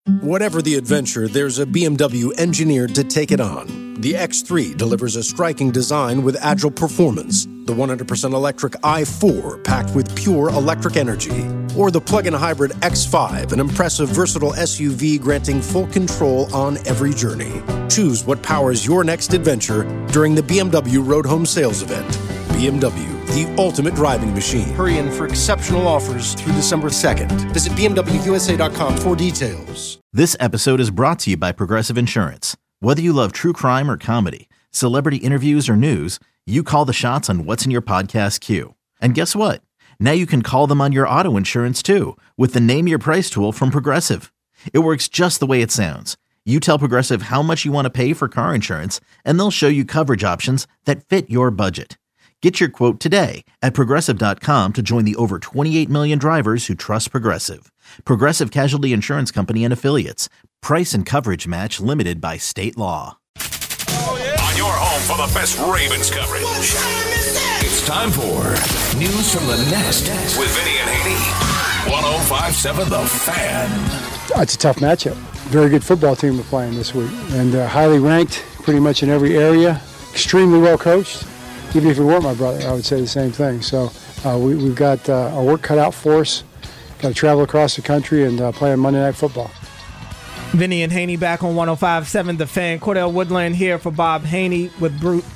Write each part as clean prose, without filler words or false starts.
Whatever the adventure, there's a BMW engineered to take it on. The X3 delivers a striking design with agile performance. The 100% electric i4 packed with pure electric energy. Or the plug-in hybrid X5, an impressive versatile SUV granting full control on every journey. Choose what powers your next adventure during the BMW Road Home Sales Event. BMW, the ultimate driving machine. Hurry in for exceptional offers through December 2nd. Visit BMWUSA.com for details. This episode is brought to you by Progressive Insurance. Whether you love true crime or comedy, celebrity interviews or news, you call the shots on what's in your podcast queue. And guess what? Now you can call them on your auto insurance too with the Name Your Price tool from Progressive. It works just the way it sounds. You tell Progressive how much you want to pay for car insurance, and they'll show you coverage options that fit your budget. Get your quote today at Progressive.com to join the over 28 million drivers who trust Progressive. Progressive Casualty Insurance Company and Affiliates. Price and coverage match limited by state law. On your home for the best Ravens coverage. It's time for News from the Nest with Vinny and Haney. 105.7 The Fan. It's a tough matchup. Very good football team we're playing this week. And highly ranked pretty much in every area. Extremely well coached. Even if you weren't my brother, I would say the same thing. So we've got our work cut out for us. Got to travel across the country and play on Monday Night Football. Vinny and Haney back on 105.7 The Fan. Cordell Woodland here for Bob Haney with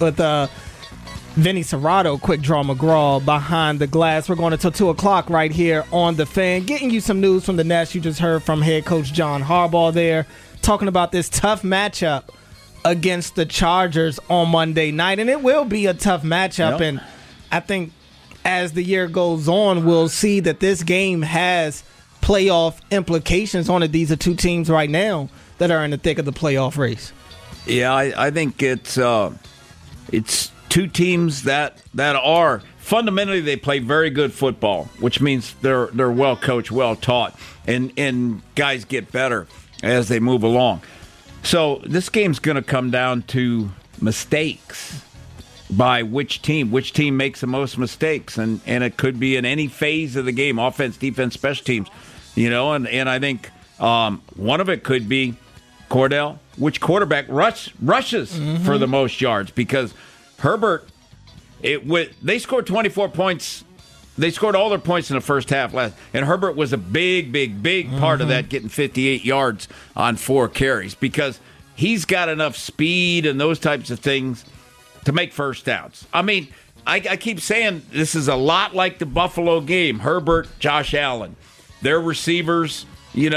Vinny Serrato, Quick Draw McGraw behind the glass. We're going until 2 o'clock right here on The Fan. Getting you some news from the Nest. You just heard from head coach John Harbaugh there talking about this tough matchup against the Chargers on Monday night. And it will be a tough matchup. Yep. And I think as the year goes on, we'll see that this game has playoff implications on it. These are two teams right now that are in the thick of the playoff race. Yeah, I think it's two teams that are fundamentally they play very good football, which means they're well coached, well taught, and guys get better as they move along. So this game's going to come down to mistakes by which team makes the most mistakes, and it could be in any phase of the game, offense, defense, special teams, and I think one of it could be, Cordell, which quarterback rushes for the most yards, because Herbert, they scored 24 points. They scored all their points in the first half and Herbert was a big part of that, getting 58 yards on 4 carries, because he's got enough speed and those types of things to make first downs. I mean, I keep saying this is a lot like the Buffalo game. Herbert, Josh Allen, their receivers, kind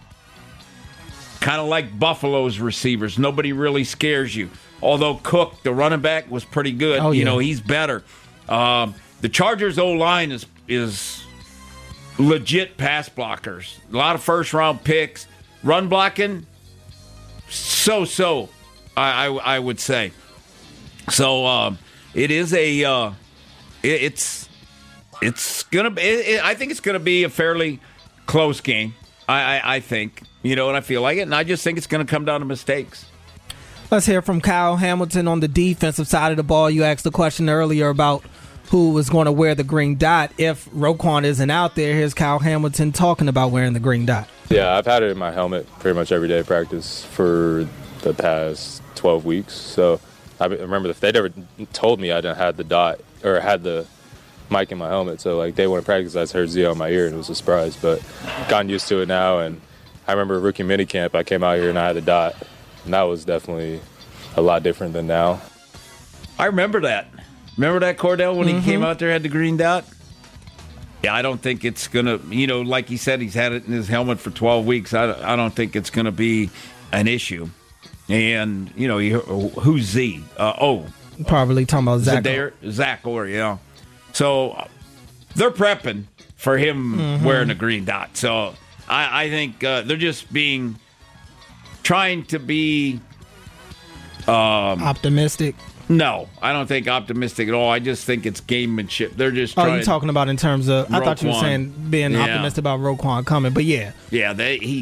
of like Buffalo's receivers. Nobody really scares you. Although Cook, the running back, was pretty good. Oh, yeah. He's better. The Chargers' O-line is legit pass blockers. A lot of first-round picks. Run blocking, so, I would say. So it is it's going to be, I think it's going to be a fairly close game, I think. And I feel like it. And I just think it's going to come down to mistakes. Let's hear from Kyle Hamilton on the defensive side of the ball. You asked the question earlier about who was going to wear the green dot if Roquan isn't out there. Here's Kyle Hamilton talking about wearing the green dot. Yeah, I've had it in my helmet pretty much every day of practice for the past 12 weeks. So I remember if they'd ever told me I didn't have the dot or had the mic in my helmet. So day one of practice, I heard Zio in my ear and it was a surprise. But gotten used to it now. And I remember rookie minicamp, I came out here and I had the dot. And that was definitely a lot different than now. I remember that. Remember that, Cordell, when he came out there, had the green dot? Yeah, I don't think it's going to, like he said, he's had it in his helmet for 12 weeks. I don't think it's going to be an issue. And, who's Z? Probably talking about Zach. Zach Orr, yeah. So they're prepping for him wearing the green dot. So I think they're just trying to be optimistic. No, I don't think optimistic at all. I just think it's gamemanship. They're just trying. Oh, you're talking about in terms of Roquan. I thought you were saying being optimistic about Roquan coming, but yeah. Yeah,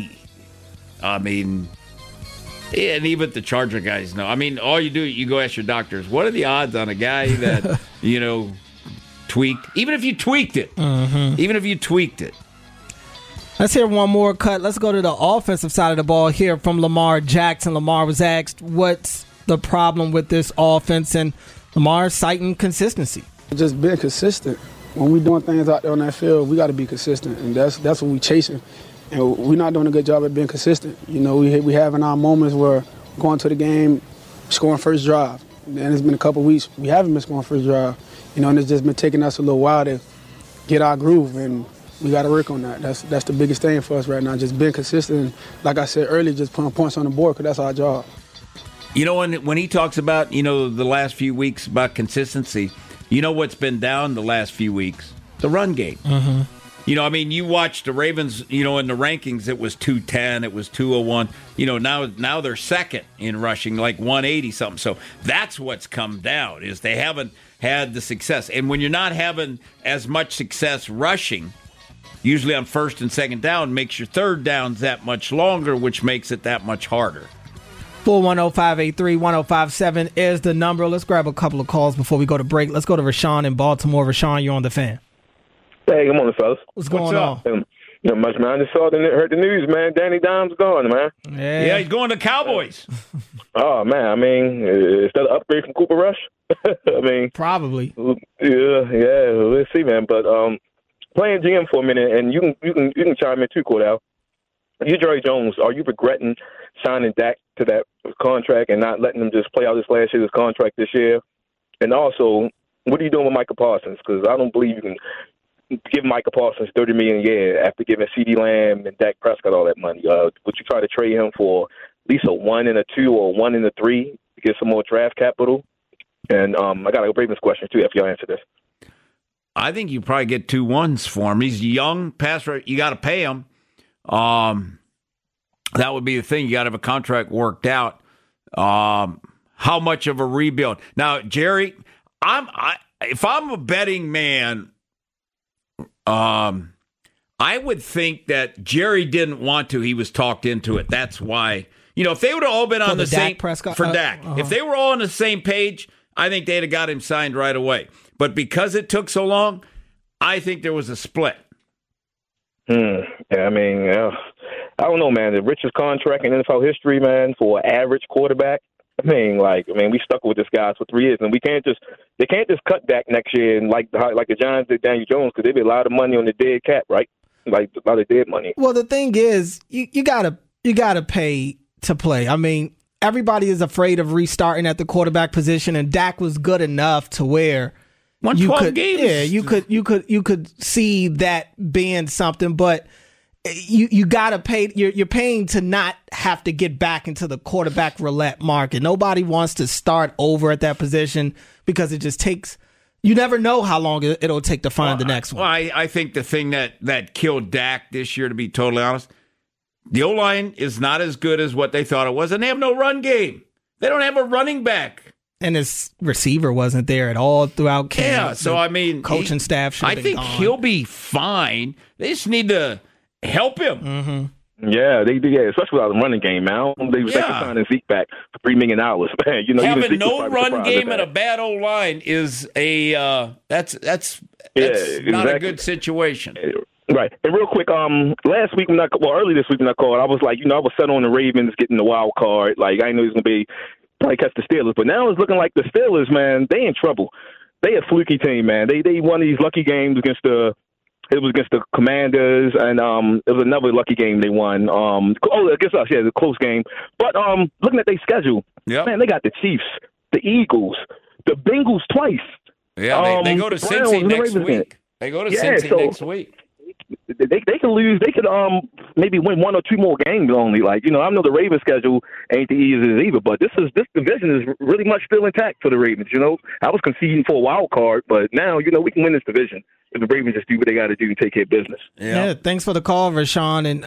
and even the Charger guys know. I mean, all you do, you go ask your doctors, what are the odds on a guy that, tweaked? Even if you tweaked it. Let's hear one more cut. Let's go to the offensive side of the ball here from Lamar Jackson. Lamar was asked what's the problem with this offense, and Lamar citing consistency. Just being consistent. When we're doing things out there on that field, we got to be consistent, and that's what we're chasing. And we're not doing a good job at being consistent. You know, we having our moments where going to the game, scoring first drive. And it's been a couple weeks we haven't been scoring first drive. You know, and it's just been taking us a little while to get our groove, and we got to work on that. That's the biggest thing for us right now, just being consistent. And like I said earlier, just putting points on the board because that's our job. You know, when he talks about, the last few weeks about consistency, you know what's been down the last few weeks? The run game. Mm-hmm. You watch the Ravens, in the rankings, it was 210, it was 201. Now they're second in rushing, like 180-something. So that's what's come down, is they haven't had the success. And when you're not having as much success rushing, usually on first and second down, makes your third downs that much longer, which makes it that much harder. 410-583-1057 is the number. Let's grab a couple of calls before we go to break. Let's go to Rashawn in Baltimore. Rashawn, you're on the Fan. Hey, good morning, fellas. What's going on? Much, man. I just heard the news, man. Danny Dimes gone, man. Yeah, he's going to Cowboys. Oh, man. I mean, is that an upgrade from Cooper Rush? I mean, probably. Yeah. Let's see, man. But playing GM for a minute, and you can chime in too, Cordell. You, Jerry Jones, are you regretting signing Dak to that contract and not letting him just play out this last year's contract this year? And also, what are you doing with Micah Parsons? Because I don't believe you can give Micah Parsons $30 million a year after giving CeeDee Lamb and Dak Prescott all that money. Would you try to trade him for at least a 1 and a 2 or a 1 and a 3 to get some more draft capital? And I got a Ravens question too, if y'all answer this. I think you probably get 2 1s for him. He's young, passer. You got to pay him. That would be the thing. You got to have a contract worked out. How much of a rebuild? Now, Jerry, if I'm a betting man, I would think that Jerry didn't want to. He was talked into it. That's why. If they would have all been on the same Prescott, for Dak, if they were all on the same page, I think they'd have got him signed right away. But because it took so long, I think there was a split. Yeah, I mean, I don't know, man. The richest contract in NFL history, man, for an average quarterback. We stuck with this guy for 3 years, and they can't just cut Dak next year and like the Giants did Daniel Jones, because they did a lot of money on the dead cap, right? Like a lot of dead money. Well, the thing is, you gotta pay to play. I mean, everybody is afraid of restarting at the quarterback position, and Dak was good enough to where you could, games. Yeah, you could see that being something, but you gotta pay. You're paying to not have to get back into the quarterback roulette market. Nobody wants to start over at that position because it just takes. You never know how long it'll take to find the next one. Well, I think the thing that killed Dak this year, to be totally honest, the O-line is not as good as what they thought it was, and they have no run game. They don't have a running back. And his receiver wasn't there at all throughout camp. Yeah, so coaching staff should have been gone. I think he'll be fine. They just need to help him. Mm-hmm. Yeah, they do. Yeah, especially without the running game, man. They were signing Zeke back for $3 million. Man, having no run game and a bad O line is that's not a good situation. Right. And real quick, last week early this week when I called, I was like, I was set on the Ravens getting the wild card. Like, I knew it was gonna be probably catch the Steelers, but now it's looking like the Steelers, man, they in trouble. They a fluky team, man. They won these lucky games against the Commanders, and it was another lucky game they won. Against us, yeah, it was a close game. But looking at their schedule, man, they got the Chiefs, the Eagles, the Bengals twice. Yeah, they go to Cincy next week. They go to Cincy next week. They could lose. They could maybe win 1 or 2 more games only. I know the Ravens schedule ain't the easiest either, but this division is really much still intact for the Ravens. I was conceding for a wild card, but now we can win this division if the Ravens just do what they got to do and take care of business. Yeah, thanks for the call, Rashawn. And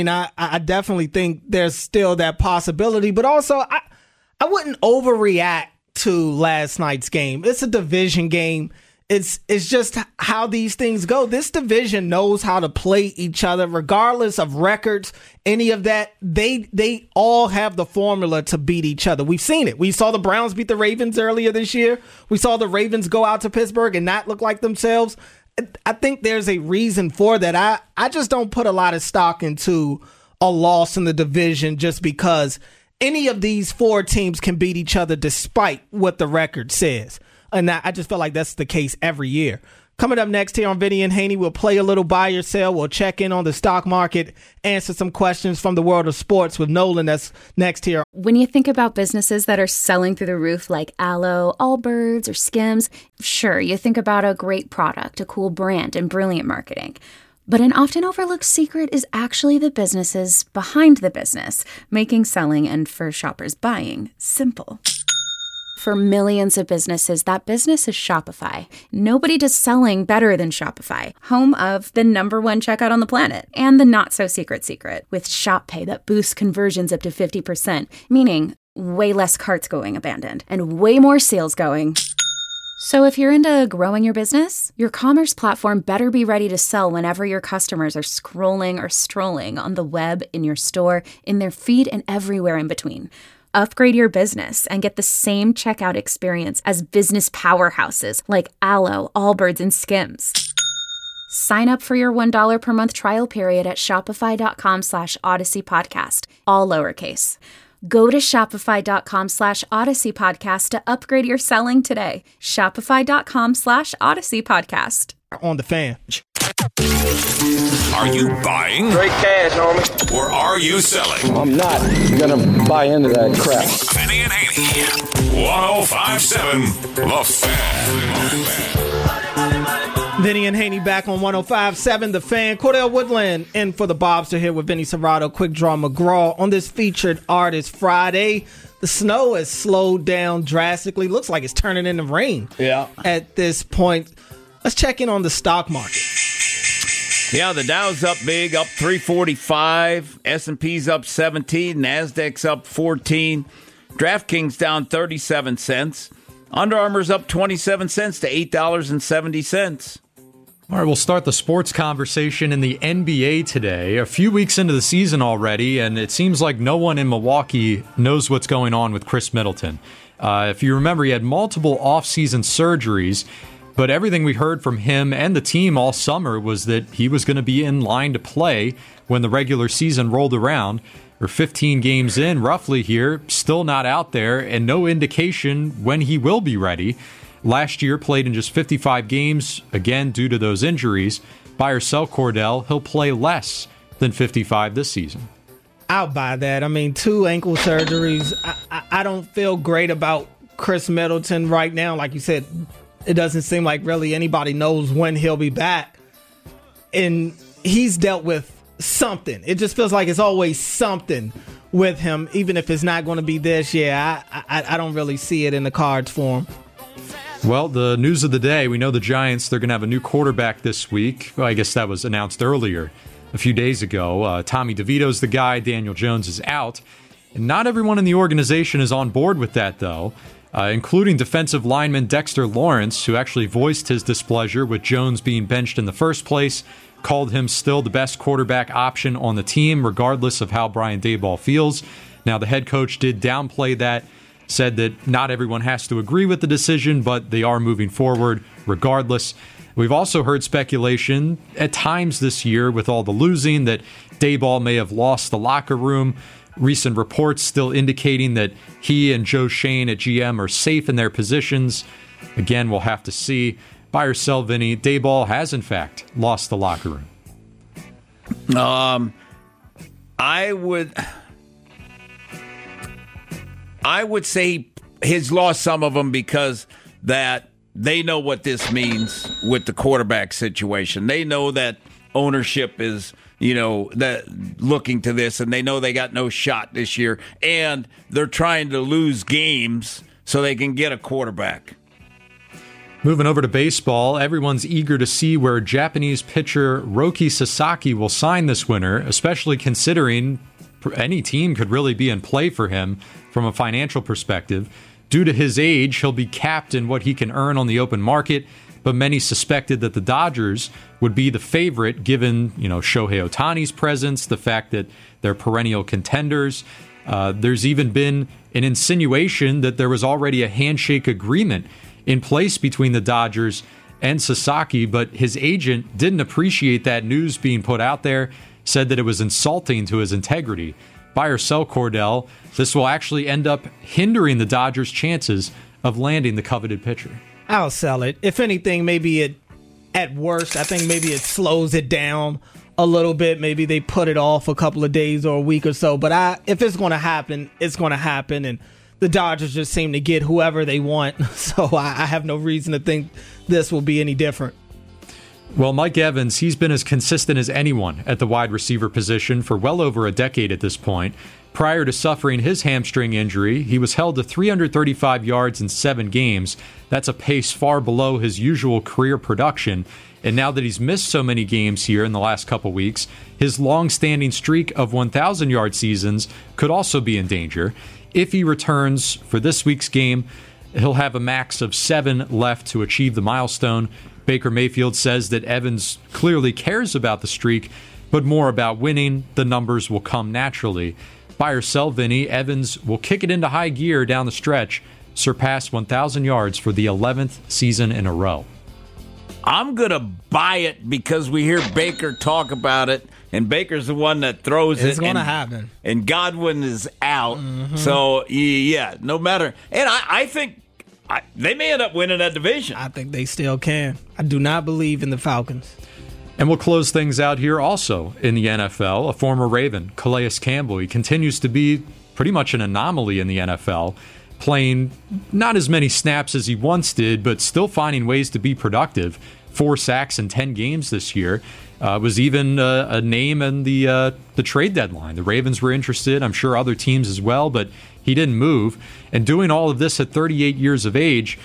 I definitely think there's still that possibility, but also I wouldn't overreact to last night's game. It's a division game. It's just how these things go. This division knows how to play each other, regardless of records, any of that. They all have the formula to beat each other. We've seen it. We saw the Browns beat the Ravens earlier this year. We saw the Ravens go out to Pittsburgh and not look like themselves. I think there's a reason for that. I just don't put a lot of stock into a loss in the division just because any of these 4 teams can beat each other despite what the record says. And I just feel like that's the case every year. Coming up next here on Vinny and Haney, we'll play a little buy or sell. We'll check in on the stock market, answer some questions from the world of sports with Nolan. That's next here. When you think about businesses that are selling through the roof like Aloe, Allbirds, or Skims, sure, you think about a great product, a cool brand, and brilliant marketing. But an often overlooked secret is actually the businesses behind the business, making selling and for shoppers buying simple. For millions of businesses, that business is Shopify. Nobody does selling better than Shopify, home of the #1 checkout on the planet and the not-so-secret secret with Shop Pay that boosts conversions up to 50%, meaning way less carts going abandoned and way more sales going. So if you're into growing your business, your commerce platform better be ready to sell whenever your customers are scrolling or strolling on the web, in your store, in their feed, and everywhere in between. Upgrade your business and get the same checkout experience as business powerhouses like Aloe, Allbirds, and Skims. Sign up for your $1 per month trial period at shopify.com/Odyssey Podcast, all lowercase. Go to shopify.com/Odyssey Podcast to upgrade your selling today. Shopify.com/Odyssey Podcast. On the Fan. Are you buying? Straight cash, homie. Or are you selling? I'm not gonna buy into that crap. Vinny and Haney. 105.7 The Fan. Vinny and Haney back on 105.7 The Fan. Cordell Woodland in for the Bobster here with Vinny Serrato, Quick Draw McGraw on this featured Artist Friday. The snow has slowed down drastically. Looks like it's turning into rain. Yeah. At this point, let's check in on the stock market. Yeah, the Dow's up big, up 345. S&P's up 17. NASDAQ's up 14. DraftKings down 37 cents. Under Armour's up 27 cents to $8.70. All right, we'll start the sports conversation in the NBA today. A few weeks into the season already, and it seems like no one in Milwaukee knows what's going on with Chris Middleton. If you remember, he had multiple off-season surgeries, but everything we heard from him and the team all summer was that he was going to be in line to play when the regular season rolled around. We're 15 games in, roughly here, still not out there, and no indication when he will be ready. Last year, played in just 55 games, again, due to those injuries. Buy or sell Cordell, he'll play less than 55 this season. I'll buy that. I mean, 2 ankle surgeries. I don't feel great about Chris Middleton right now. Like you said, it doesn't seem like really anybody knows when he'll be back. And he's dealt with something. It just feels like it's always something with him, even if it's not going to be this year. I don't really see it in the cards for him. Well, the news of the day, we know the Giants, they're going to have a new quarterback this week. Well, I guess that was announced earlier, a few days ago. Tommy DeVito's the guy. Daniel Jones is out. And not everyone in the organization is on board with that, though, including defensive lineman Dexter Lawrence, who actually voiced his displeasure with Jones being benched in the first place, called him still the best quarterback option on the team, regardless of how Brian Daboll feels. Now, the head coach did downplay that, said that not everyone has to agree with the decision, but they are moving forward regardless. We've also heard speculation at times this year with all the losing that Daboll may have lost the locker room. Recent reports still indicating that he and Joe Shane at GM are safe in their positions. Again, we'll have to see. Buy or sell, Vinny, Daboll has in fact lost the locker room. I would say he's lost some of them because that they know what this means with the quarterback situation. They know that ownership is, that looking to this, and they know they got no shot this year, and they're trying to lose games so they can get a quarterback. Moving over to baseball, everyone's eager to see where Japanese pitcher Roki Sasaki will sign this winter, especially considering any team could really be in play for him from a financial perspective. Due to his age, he'll be capped in what he can earn on the open market, but many suspected that the Dodgers would be the favorite given, Shohei Ohtani's presence, the fact that they're perennial contenders. There's even been an insinuation that there was already a handshake agreement in place between the Dodgers and Sasaki, but his agent didn't appreciate that news being put out there, said that it was insulting to his integrity. Buy or sell, Cordell. This will actually end up hindering the Dodgers' chances of landing the coveted pitcher. I'll sell it. If anything, maybe at worst, I think maybe it slows it down a little bit. Maybe they put it off a couple of days or a week or so. But if it's going to happen, it's going to happen. And the Dodgers just seem to get whoever they want. So I have no reason to think this will be any different. Well, Mike Evans, he's been as consistent as anyone at the wide receiver position for well over a decade at this point. Prior to suffering his hamstring injury, he was held to 335 yards in 7 games. That's a pace far below his usual career production. And now that he's missed so many games here in the last couple weeks, his long-standing streak of 1,000-yard seasons could also be in danger. If he returns for this week's game, he'll have a max of 7 left to achieve the milestone. Baker Mayfield says that Evans clearly cares about the streak, but more about winning. The numbers will come naturally. Buy or sell, Vinny. Evans will kick it into high gear down the stretch, surpass 1,000 yards for the 11th season in a row. I'm going to buy it because we hear Baker talk about it, and Baker's the one that throws it. It's going to happen. And Godwin is out. Mm-hmm. So, yeah, no matter. And I think they may end up winning that division. I think they still can. I do not believe in the Falcons. And we'll close things out here also in the NFL. A former Raven, Calais Campbell, he continues to be pretty much an anomaly in the NFL, playing not as many snaps as he once did, but still finding ways to be productive. 4 sacks in 10 games this year. Was even a name in the trade deadline. The Ravens were interested, I'm sure other teams as well, but he didn't move. And doing all of this at 38 years of age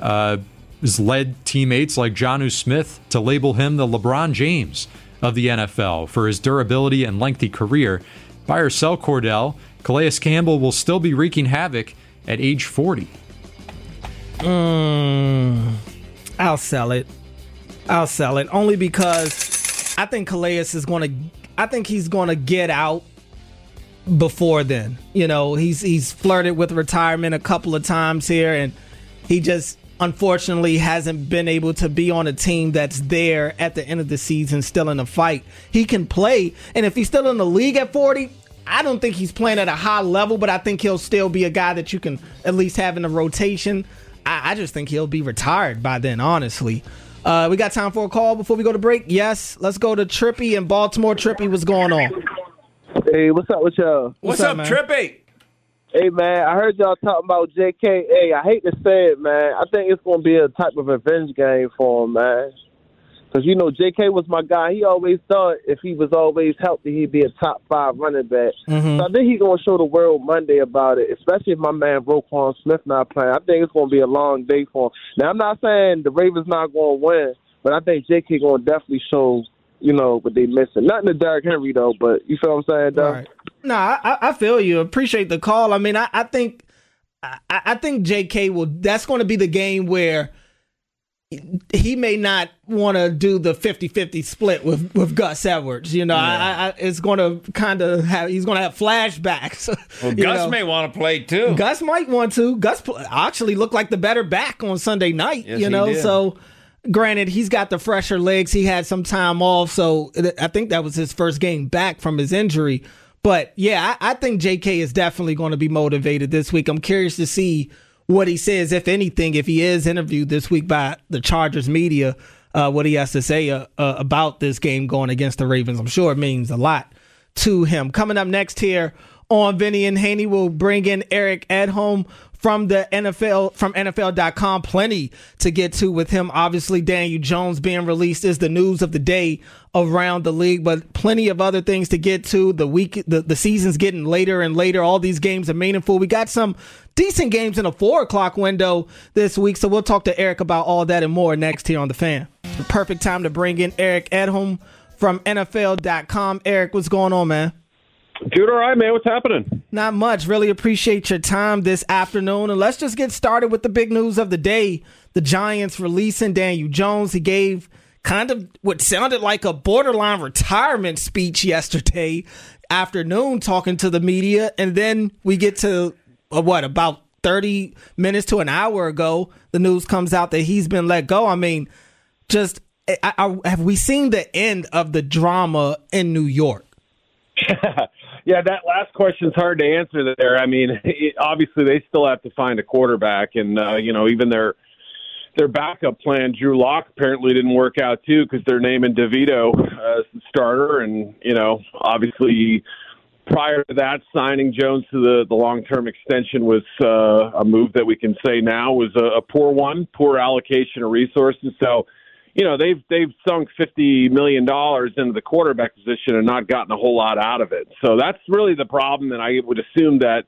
has led teammates like Jonnu Smith to label him the LeBron James of the NFL for his durability and lengthy career. Buy or sell, Cordell, Calais Campbell will still be wreaking havoc at age 40. I'll sell it. Only because I think Calais is going to. I think he's going to get out before then. You know, he's flirted with retirement a couple of times here, and he just unfortunately hasn't been able to be on a team that's there at the end of the season, still in the fight. He can play, and if he's still in the league at 40, I don't think he's playing at a high level, but I think he'll still be a guy that you can at least have in the rotation. I just think he'll be retired by then, honestly. We got time for a call before we go to break? Yes. Let's go to Trippy in Baltimore. Trippy, what's going on? Hey, what's up with y'all? What's up, Trippy? Hey, man, I heard y'all talking about JK. Hey, I hate to say it, man. I think it's going to be a type of revenge game for him, man. Because, you know, JK was my guy. He always thought if he was always healthy, he'd be a top 5 running back. Mm-hmm. So I think he's going to show the world Monday about it, especially if my man Roquan Smith not playing. I think it's going to be a long day for him. Now, I'm not saying the Ravens not going to win, but I think JK going to definitely show, you know, what they missing. Nothing to Derrick Henry, though, but you feel what I'm saying, Doug? Right. No, I feel you. Appreciate the call. I mean, I think JK will – that's going to be the game where – he may not want to do the 50-50 split with Gus Edwards. You know, yeah. It's going to kind of have, he's going to have flashbacks. Well, Gus may want to play too. Gus might want to. Gus actually looked like the better back on Sunday night, yes, you know, so granted, he's got the fresher legs. He had some time off, so I think that was his first game back from his injury. But yeah, I think JK is definitely going to be motivated this week. I'm curious to see what he says, if anything, if he is interviewed this week by the Chargers media, what he has to say about this game going against the Ravens. I'm sure it means a lot to him. Coming up next here on Vinny and Haney, we'll bring in Eric Edholm from the NFL, from NFL.com. Plenty to get to with him. Obviously, Daniel Jones being released is the news of the day around the league, but plenty of other things to get to. The season's getting later and later. All these games are meaningful. We got some decent games in a 4:00 window this week, so we'll talk to Eric about all that and more next here on The Fan. The perfect time to bring in Eric Edholm from NFL.com. Eric, what's going on, man? Dude, all right, man. What's happening? Not much. Really appreciate your time this afternoon. And let's just get started with the big news of the day. The Giants releasing Daniel Jones. He gave kind of what sounded like a borderline retirement speech yesterday afternoon talking to the media. And then we get to, about 30 minutes to an hour ago, the news comes out that he's been let go. I mean, just have we seen the end of the drama in New York? Yeah, that last question's hard to answer there. I mean, obviously they still have to find a quarterback, and even their backup plan, Drew Lock, apparently didn't work out too because they're naming DeVito as the starter, and obviously prior to that, signing Jones to the long-term extension was a move that we can say now was a poor allocation of resources. So, they've sunk $50 million into the quarterback position and not gotten a whole lot out of it. So that's really the problem, and I would assume that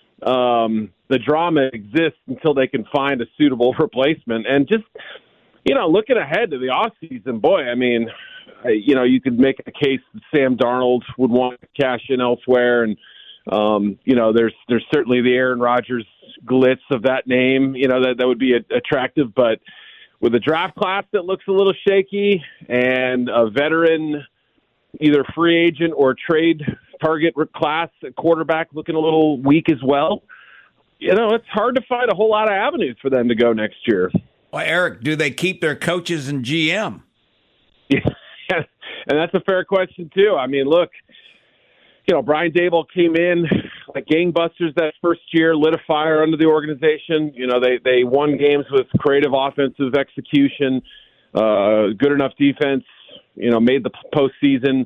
the drama exists until they can find a suitable replacement. And just, looking ahead to the offseason, boy, I mean, you could make a case that Sam Darnold would want to cash in elsewhere. And, there's certainly the Aaron Rodgers glitz of that name, that would be attractive. But with a draft class that looks a little shaky and a veteran, either free agent or trade target class at quarterback looking a little weak as well, it's hard to find a whole lot of avenues for them to go next year. Well, Eric, do they keep their coaches and GM? Yeah, and that's a fair question, too. I mean, look, Brian Daboll came in like gangbusters that first year, lit a fire under the organization. They won games with creative offensive execution, good enough defense, made the postseason.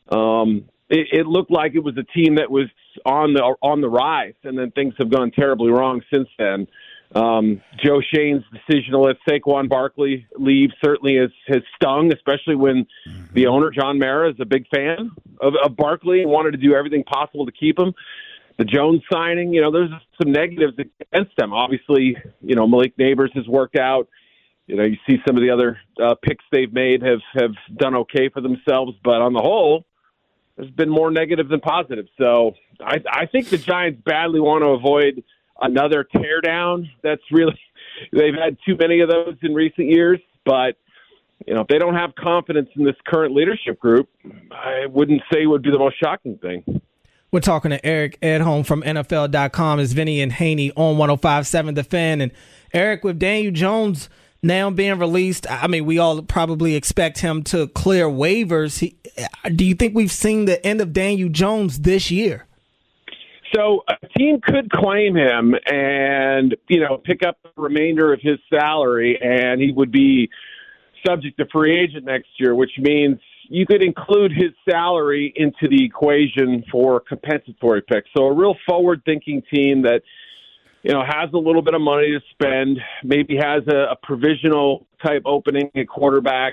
It looked like it was a team that was on the rise, and then things have gone terribly wrong since then. Joe Shane's decision to let Saquon Barkley leave certainly has stung, especially when the owner, John Mara, is a big fan of Barkley and wanted to do everything possible to keep him. The Jones signing, there's some negatives against them. Obviously, Malik Neighbors has worked out. You see some of the other picks they've made have done okay for themselves, but on the whole, there's been more negative than positive. So I think the Giants badly want to avoid another teardown. They've had too many of those in recent years, but if they don't have confidence in this current leadership group, I wouldn't say it would be the most shocking thing. We're talking to Eric Edholm from NFL.com. It's Vinny and Haney on 105.7 The Fan. And Eric, with Daniel Jones now being released, I mean, we all probably expect him to clear waivers. Do you think we've seen the end of Daniel Jones this year? So a team could claim him and, pick up the remainder of his salary, and he would be subject to free agent next year, which means you could include his salary into the equation for compensatory picks. So a real forward-thinking team that, has a little bit of money to spend, maybe has a provisional type opening at quarterback,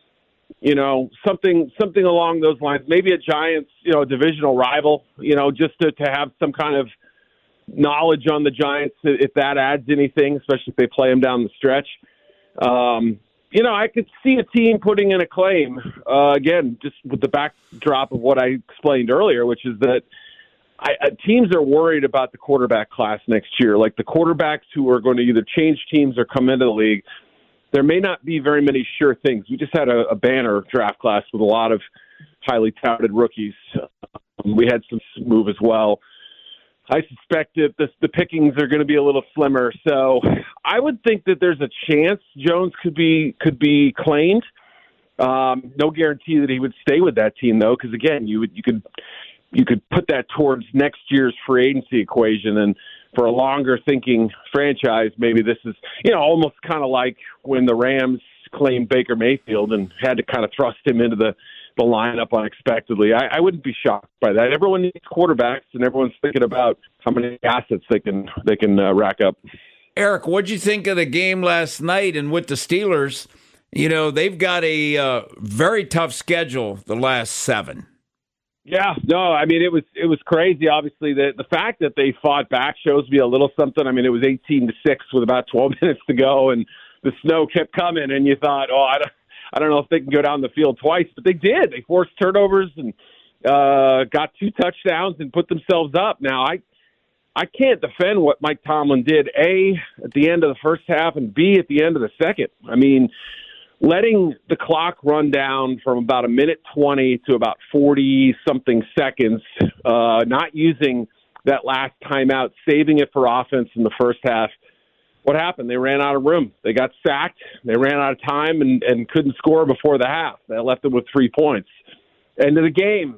something along those lines. Maybe a Giants, a divisional rival, just to have some kind of knowledge on the Giants, if that adds anything, especially if they play them down the stretch. I could see a team putting in a claim, again, just with the backdrop of what I explained earlier, which is that teams are worried about the quarterback class next year. Like the quarterbacks who are going to either change teams or come into the league, there may not be very many sure things. We just had a banner draft class with a lot of highly touted rookies. We had some move as well. I suspect that the pickings are going to be a little slimmer. So I would think that there's a chance Jones could be claimed. No guarantee that he would stay with that team, though, because, again, you could put that towards next year's free agency equation. And for a longer-thinking franchise, maybe this is, almost kind of like when the Rams claimed Baker Mayfield and had to kind of thrust him into the lineup unexpectedly. I wouldn't be shocked by that. Everyone needs quarterbacks, and everyone's thinking about how many assets they can rack up. Eric, what'd you think of the game last night? And with the Steelers, they've got a very tough schedule the last 7. Yeah, no, I mean, it was crazy. Obviously, the fact that they fought back shows me a little something. I mean, it was 18-6 with about 12 minutes to go, and the snow kept coming, and you thought, I don't know if they can go down the field twice, but they did. They forced turnovers and got 2 touchdowns and put themselves up. Now, I can't defend what Mike Tomlin did, A, at the end of the first half, and B, at the end of the second. I mean, letting the clock run down from about 1:20 to about 40-something seconds, not using that last timeout, saving it for offense in the first half, what happened? They ran out of room. They got sacked. They ran out of time and couldn't score before the half. That left them with 3 points. End of the game,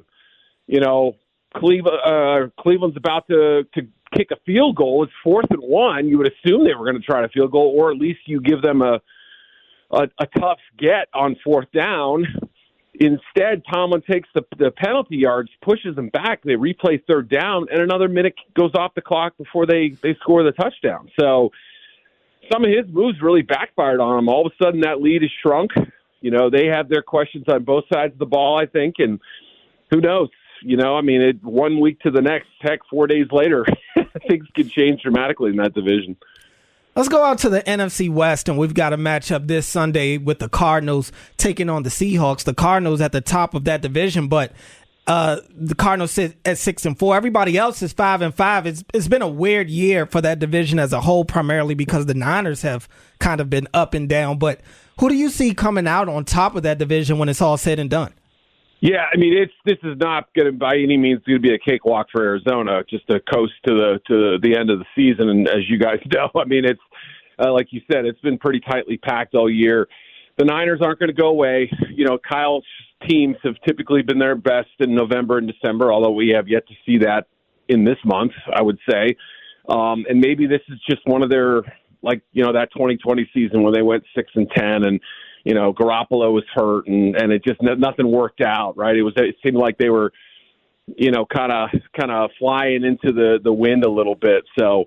Cleveland's about to kick a field goal. It's 4th and 1. You would assume they were going to try to field goal, or at least you give them a tough get on 4th down. Instead, Tomlin takes the penalty yards, pushes them back. They replay 3rd down, and another minute goes off the clock before they score the touchdown. So some of his moves really backfired on him. All of a sudden, that lead is shrunk. They have their questions on both sides of the ball, I think, and who knows? 1 week to the next, heck, 4 days later, things can change dramatically in that division. Let's go out to the NFC West, and we've got a matchup this Sunday with the Cardinals taking on the Seahawks. The Cardinals at the top of that division, but the Cardinals sit at 6-4. Everybody else is 5-5. It's been a weird year for that division as a whole, primarily because the Niners have kind of been up and down. But who do you see coming out on top of that division when it's all said and done? Yeah, this is not going to by any means going to be a cakewalk for Arizona, just to coast to the end of the season. And as you guys know, it's like you said, it's been pretty tightly packed all year. The Niners aren't going to go away. Kyle's teams have typically been their best in November and December, although we have yet to see that in this month, I would say. And maybe this is just one of their, that 2020 season when they went 6-10 and, Garoppolo was hurt and it just nothing worked out, right? It seemed like they were, kind of flying into the wind a little bit. So,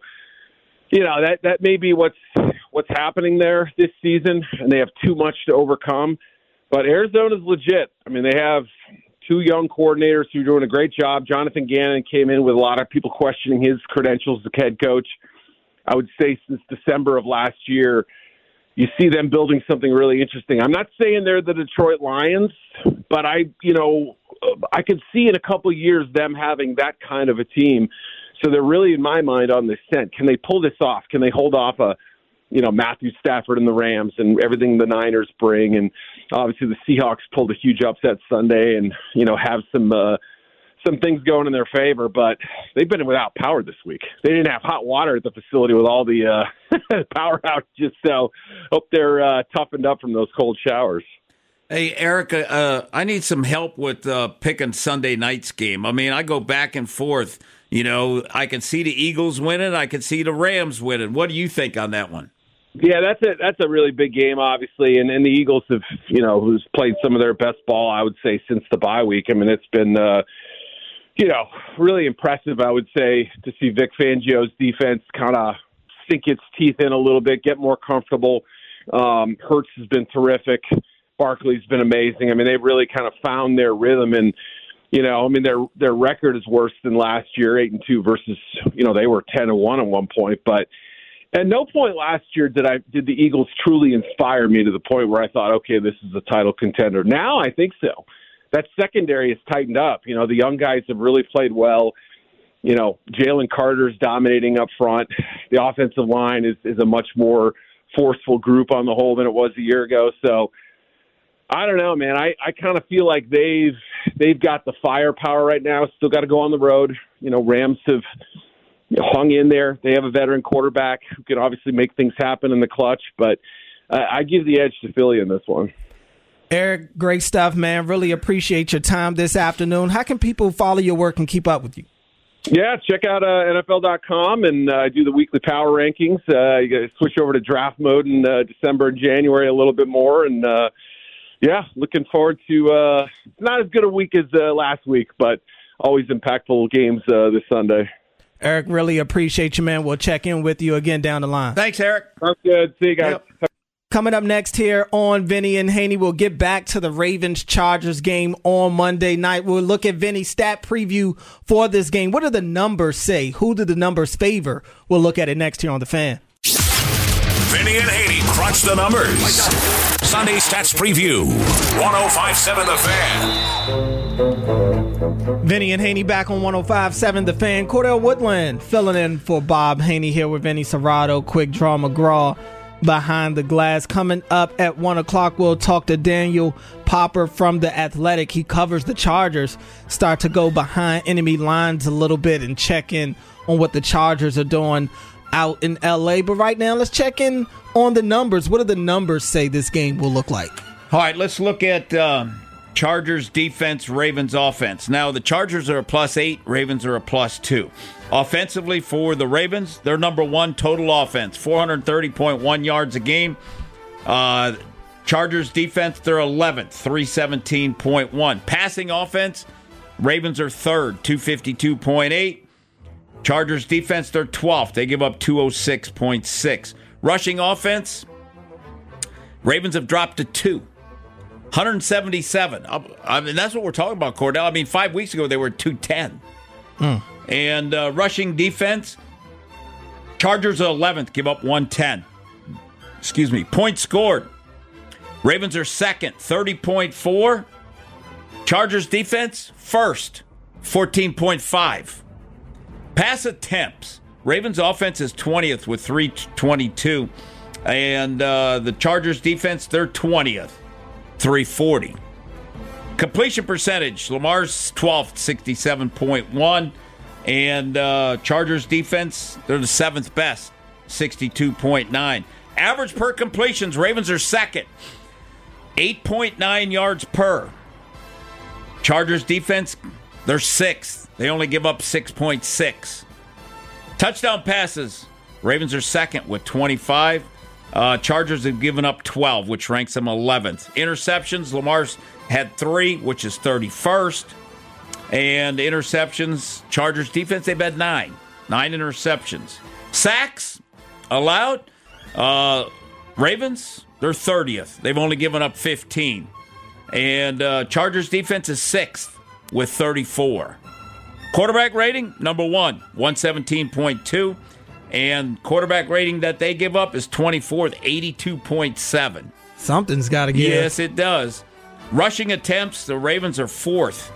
that may be what's happening there this season, and they have too much to overcome. But Arizona's legit. They have 2 young coordinators who are doing a great job. Jonathan Gannon came in with a lot of people questioning his credentials as head coach. I would say since December of last year, you see them building something really interesting. I'm not saying they're the Detroit Lions, but I could see in a couple of years them having that kind of a team. So they're really, in my mind, on the scent. Can they pull this off? Can they hold off Matthew Stafford and the Rams and everything the Niners bring? And obviously the Seahawks pulled a huge upset Sunday and, have some things going in their favor, but they've been without power this week. They didn't have hot water at the facility with all the power outages, so hope they're toughened up from those cold showers. Hey, Eric, I need some help with picking Sunday night's game. I go back and forth. I can see the Eagles winning. I can see the Rams winning. What do you think on that one? Yeah, that's a really big game, obviously, and the Eagles have, who's played some of their best ball, I would say, since the bye week. It's been really impressive, I would say, to see Vic Fangio's defense kind of sink its teeth in a little bit, get more comfortable. Hurts has been terrific. Barkley's been amazing. They've really kind of found their rhythm, and their record is worse than last year, 8-2 versus they were 10-1 at one point. But at no point last year did the Eagles truly inspire me to the point where I thought, okay, this is a title contender. Now I think so. That secondary has tightened up. The young guys have really played well. Jalen Carter's dominating up front. The offensive line is a much more forceful group on the whole than it was a year ago. So I don't know, man. I kind of feel like they've got the firepower right now. Still got to go on the road. Rams have hung in there. They have a veteran quarterback who can obviously make things happen in the clutch. But I give the edge to Philly in this one. Eric, great stuff, man. Really appreciate your time this afternoon. How can people follow your work and keep up with you? Yeah, check out NFL.com and do the weekly power rankings. You got to switch over to draft mode in December and January a little bit more. And, looking forward to not as good a week as last week, but always impactful games this Sunday. Eric, really appreciate you, man. We'll check in with you again down the line. Thanks, Eric. Sounds good. See you guys. Yep. Coming up next here on Vinny and Haney, we'll get back to the Ravens-Chargers game on Monday night. We'll look at Vinny's stat preview for this game. What do the numbers say? Who do the numbers favor? We'll look at it next here on The Fan. Vinny and Haney crunch the numbers. Sunday Stats Preview, 105.7 The Fan. Vinny and Haney back on 105.7 The Fan. Cordell Woodland filling in for Bob Haney here with Vinny Serrato, Quick Draw McGraw behind the glass. Coming up at 1 o'clock, we'll talk to Daniel Popper from The Athletic. He covers the Chargers. Start to go behind enemy lines a little bit and check in on what the Chargers are doing out in L.A. But right now, let's check in on the numbers. What do the numbers say this game will look like? All right, let's look at Chargers defense, Ravens offense. Now, the Chargers are a +8, Ravens are a +2. Offensively for the Ravens, they're number one total offense, 430.1 yards a game. Chargers defense, they're 11th, 317.1. Passing offense, Ravens are third, 252.8. Chargers defense, they're 12th. They give up 206.6. Rushing offense, Ravens have dropped to 2. 177. I mean, that's what we're talking about, Cordell. I mean, 5 weeks ago, they were 210. And rushing defense, Chargers are 11th, give up 110. Excuse me. Points scored, Ravens are second, 30.4. Chargers defense, first, 14.5. Pass attempts, Ravens offense is 20th with 322. And the Chargers defense, they're 20th, 340. Completion percentage, Lamar's 12th, 67.1. And Chargers defense, they're the 7th best, 62.9. Average per completions, Ravens are second, 8.9 yards per. Chargers defense, they're 6th. They only give up 6.6. Touchdown passes, Ravens are second with 25. Chargers have given up 12, which ranks them 11th. Interceptions, Lamar's had 3, which is 31st. And interceptions, Chargers defense, they've had 9. 9 interceptions. Sacks allowed, Ravens, they're 30th. They've only given up 15. And Chargers defense is 6th with 34. Quarterback rating, number 1, 117.2. And quarterback rating that they give up is 24th, 82.7. Something's got to give. Yes, it does. Rushing attempts, the Ravens are 4th,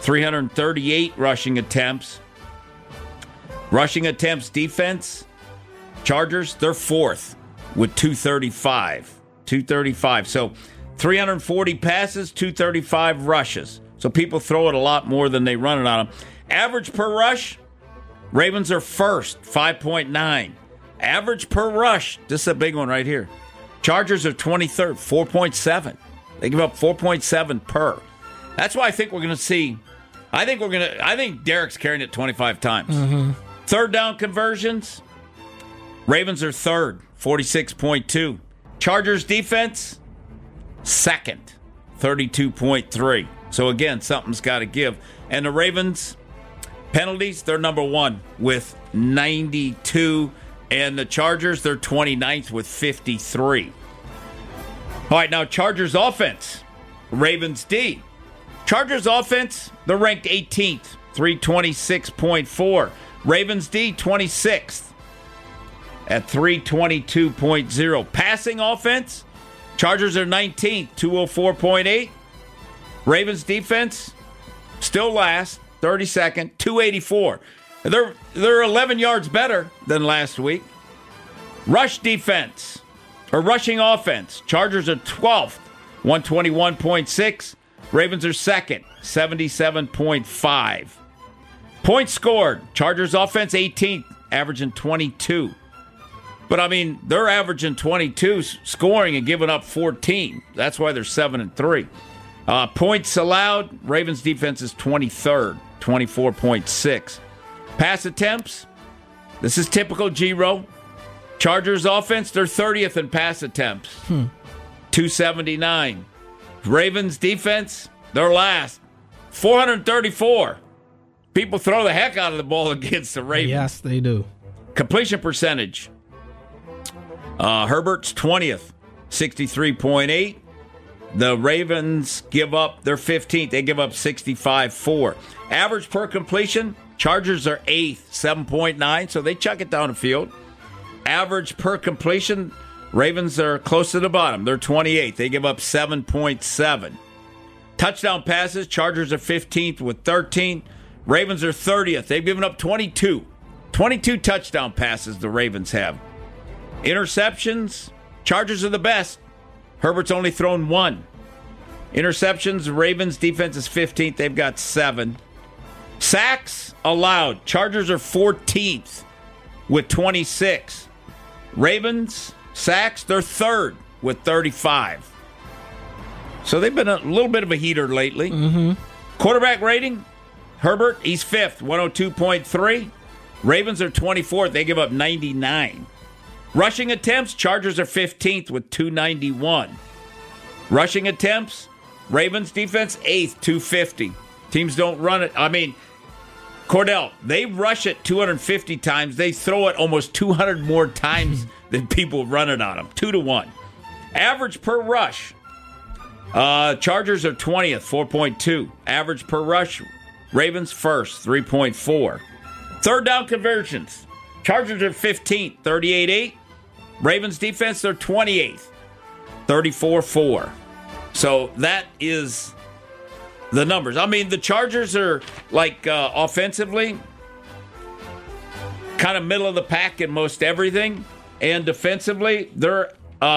338 rushing attempts. Rushing attempts defense, Chargers, they're 4th with 235. 235. So 340 passes, 235 rushes. So people throw it a lot more than they run it on them. Average per rush, Ravens are first, 5.9. Average per rush, this is a big one right here. Chargers are 23rd, 4.7. They give up 4.7 per. That's why I think we're going to see. I think Derek's carrying it 25 times. Mm-hmm. Third down conversions, Ravens are third, 46.2. Chargers defense, second, 32.3. So again, something's got to give. And the Ravens penalties, they're number 1 with 92. And the Chargers, they're 29th with 53. All right, now Chargers offense, Ravens D. Chargers offense, they're ranked 18th, 326.4. Ravens D, 26th at 322.0. Passing offense, Chargers are 19th, 204.8. Ravens defense, still last, 32nd, 284. They're 11 yards better than last week. Rush defense, or rushing offense, Chargers are 12th, 121.6. Ravens are second, 77.5. Points scored, Chargers offense 18th, averaging 22. But I mean, they're averaging 22 scoring and giving up 14. That's why they're 7-3. Points allowed, Ravens defense is 23rd, 24.6. Pass attempts, this is typical G-Row. Chargers offense, they're 30th in pass attempts, 279. Ravens defense, they're last, 434. People throw the heck out of the ball against the Ravens. Yes, they do. Completion percentage, Herbert's 20th, 63.8. The Ravens give up, they're 15th. They give up 65.4. Average per completion, Chargers are 8th, 7.9, so they chuck it down the field. Average per completion, Ravens are close to the bottom. They're 28th. They give up 7.7. Touchdown passes, Chargers are 15th with 13. Ravens are 30th. They've given up 22. 22 touchdown passes the Ravens have. Interceptions, Chargers are the best. Herbert's only thrown 1. Interceptions, Ravens defense is 15th. They've got 7. Sacks allowed, Chargers are 14th with 26. Ravens, sacks, they're third with 35. So they've been a little bit of a heater lately. Mm-hmm. Quarterback rating, Herbert, he's fifth, 102.3. Ravens are 24th. They give up 99. Rushing attempts, Chargers are 15th with 291. Rushing attempts, Ravens defense, 8th, 250. Teams don't run it. I mean, Cordell, they rush it 250 times. They throw it almost 200 more times than people run it on them. 2-1. Average per rush, Chargers are 20th, 4.2. Average per rush, Ravens first, 3.4. Third down conversions, Chargers are 15th, 38.8. Ravens defense, they're 28th, 34.4. So that is the numbers. I mean, the Chargers are like offensively kind of middle of the pack in most everything. And defensively, they're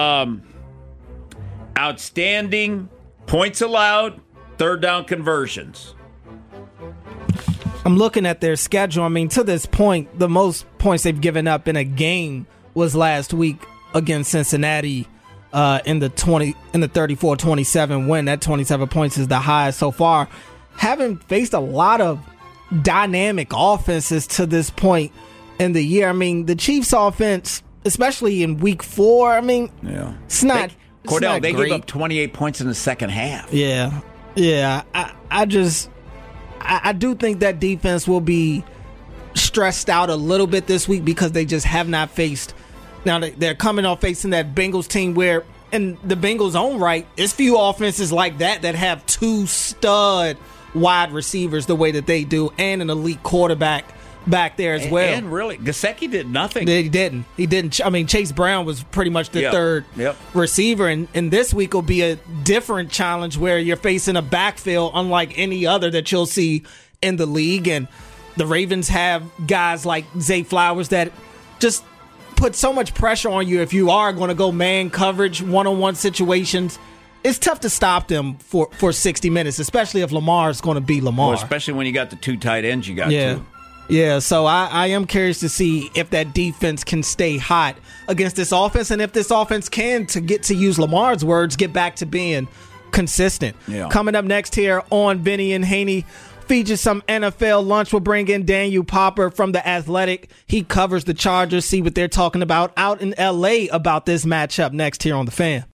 outstanding points allowed, third down conversions. I'm looking at their schedule. I mean, to this point, the most points they've given up in a game was last week against Cincinnati in the 34-27 win. That 27 points is the highest so far. Haven't faced a lot of dynamic offenses to this point in the year. I mean, the Chiefs' offense, especially in week 4, I mean, it's not. Cordell, they great. gave up 28 points in the second half. Yeah. I do think that defense will be stressed out a little bit this week because they just have not faced. Now they're coming off facing that Bengals team where, in the Bengals' own right, it's few offenses like that have two stud wide receivers the way that they do, and an elite quarterback back there as well. And really, Gesicki did nothing. He didn't. I mean, Chase Brown was pretty much the third receiver, and this week will be a different challenge where you're facing a backfield unlike any other that you'll see in the league. And the Ravens have guys like Zay Flowers that just put so much pressure on you if you are going to go man coverage, one-on-one situations. It's tough to stop them for 60 minutes, especially if Lamar is going to be Lamar. Well, especially when you got the two tight ends you got, too. Yeah, so I am curious to see if that defense can stay hot against this offense, and if this offense can, to use Lamar's words, get back to being consistent. Yeah. Coming up next here on Vinny and Haney, features some NFL lunch. We'll bring in Daniel Popper from The Athletic. He covers the Chargers, see what they're talking about out in L.A. about this matchup next here on The Fan.